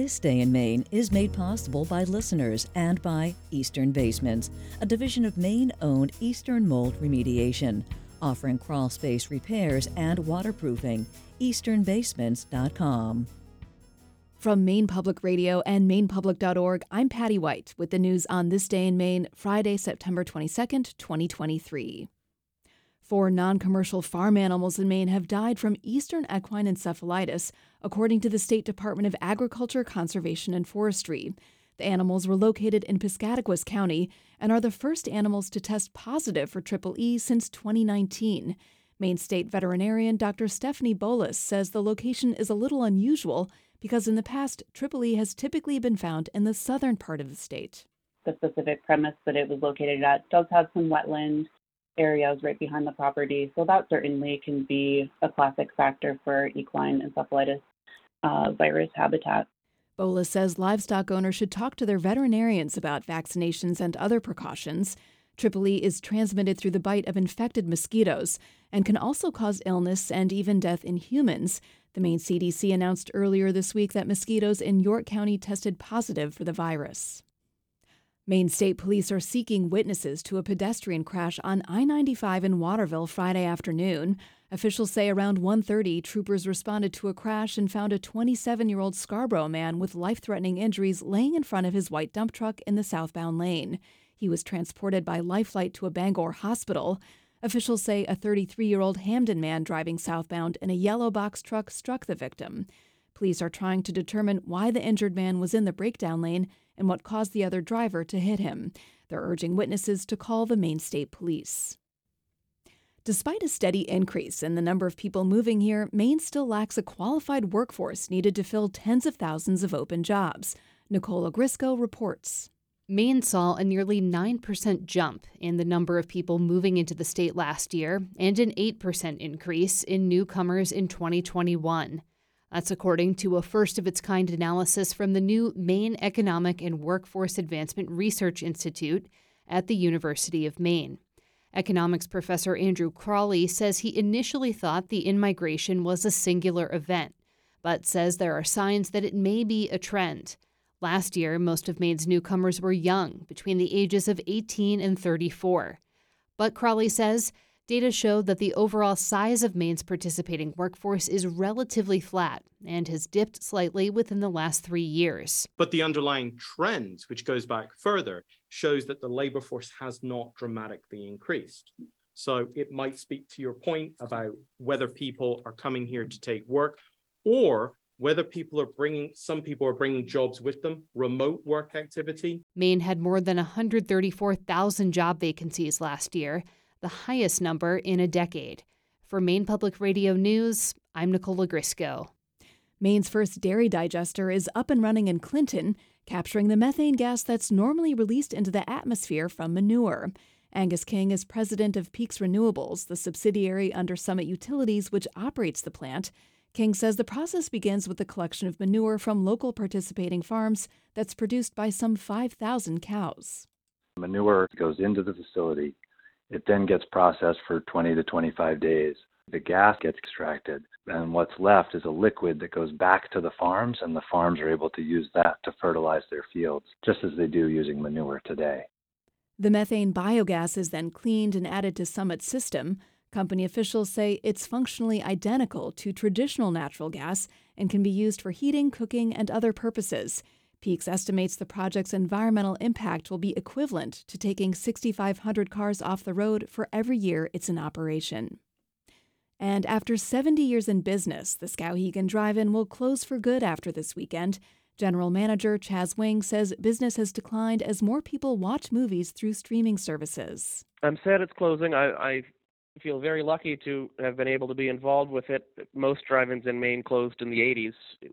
This Day in Maine is made possible by listeners and by Eastern Basements, a division of Maine-owned Eastern Mold Remediation, offering crawl space repairs and waterproofing. easternbasements.com. From Maine Public Radio and MainePublic.org, I'm Patty White with the news on This Day in Maine, Friday, September 22nd, 2023. 4 non-commercial farm animals in Maine have died from eastern equine encephalitis, according to the State Department of Agriculture, Conservation, and Forestry. The animals were located in Piscataquis County and are the first animals to test positive for EEE since 2019. Maine State veterinarian Dr. Stephanie Bolus says the location is a little unusual because in the past, EEE has typically been found in the southern part of the state. The specific premise that it was located at does have some wetland areas right behind the property, so that certainly can be a classic factor for equine encephalitis virus habitat. Bolus says livestock owners should talk to their veterinarians about vaccinations and other precautions. EEE is transmitted through the bite of infected mosquitoes and can also cause illness and even death in humans. The Maine CDC announced earlier this week that mosquitoes in York County tested positive for the virus. Maine State Police are seeking witnesses to a pedestrian crash on I-95 in Waterville Friday afternoon. Officials say around 1:30, troopers responded to a crash and found a 27-year-old Scarborough man with life-threatening injuries laying in front of his white dump truck in the southbound lane. He was transported by Lifelight to a Bangor hospital. Officials say a 33-year-old Hamden man driving southbound in a yellow box truck struck the victim. Police are trying to determine why the injured man was in the breakdown lane and what caused the other driver to hit him. They're urging witnesses to call the Maine State Police. Despite a steady increase in the number of people moving here, Maine still lacks a qualified workforce needed to fill tens of thousands of open jobs. Nicole Ogrisco reports. Maine saw a nearly 9% jump in the number of people moving into the state last year and an 8% increase in newcomers in 2021. That's according to a first-of-its-kind analysis from the new Maine Economic and Workforce Advancement Research Institute at the University of Maine. Economics professor Andrew Crawley says he initially thought the in-migration was a singular event, but says there are signs that it may be a trend. Last year, most of Maine's newcomers were young, between the ages of 18 and 34. But Crawley says data show that the overall size of Maine's participating workforce is relatively flat and has dipped slightly within the last 3 years. But the underlying trend, which goes back further, shows that the labor force has not dramatically increased. So it might speak to your point about whether people are coming here to take work or whether some people are bringing jobs with them, remote work activity. Maine had more than 134,000 job vacancies last year, the highest number in a decade. For Maine Public Radio News, I'm Nicole Ogrisco. Maine's first dairy digester is up and running in Clinton, capturing the methane gas that's normally released into the atmosphere from manure. Angus King is president of Peaks Renewables, the subsidiary under Summit Utilities which operates the plant. King says the process begins with the collection of manure from local participating farms that's produced by some 5,000 cows. Manure goes into the facility. It then gets processed for 20 to 25 days. The gas gets extracted, and what's left is a liquid that goes back to the farms, and the farms are able to use that to fertilize their fields, just as they do using manure today. The methane biogas is then cleaned and added to Summit's system. Company officials say it's functionally identical to traditional natural gas and can be used for heating, cooking, and other purposes. Peaks estimates the project's environmental impact will be equivalent to taking 6,500 cars off the road for every year it's in operation. And after 70 years in business, the Skowhegan Drive-In will close for good after this weekend. General Manager Chaz Wing says business has declined as more people watch movies through streaming services. I'm sad it's closing. I feel very lucky to have been able to be involved with it. Most drive-ins in Maine closed in the 80s.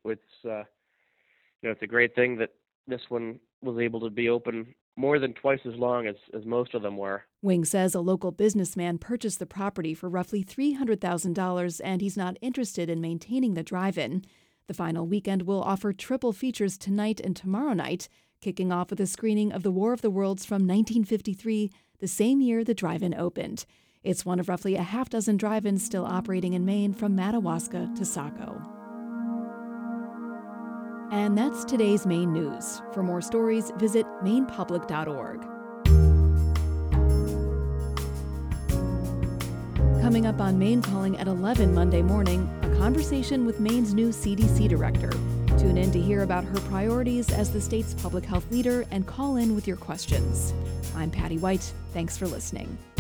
It's a great thing that this one was able to be open more than twice as long as most of them were. Wing says a local businessman purchased the property for roughly $300,000 and he's not interested in maintaining the drive-in. The final weekend will offer triple features tonight and tomorrow night, kicking off with a screening of The War of the Worlds from 1953, the same year the drive-in opened. It's one of roughly a half dozen drive-ins still operating in Maine from Madawaska to Saco. And that's today's Maine news. For more stories, visit mainepublic.org. Coming up on Maine Calling at 11 Monday morning, a conversation with Maine's new CDC director. Tune in to hear about her priorities as the state's public health leader and call in with your questions. I'm Patty White. Thanks for listening.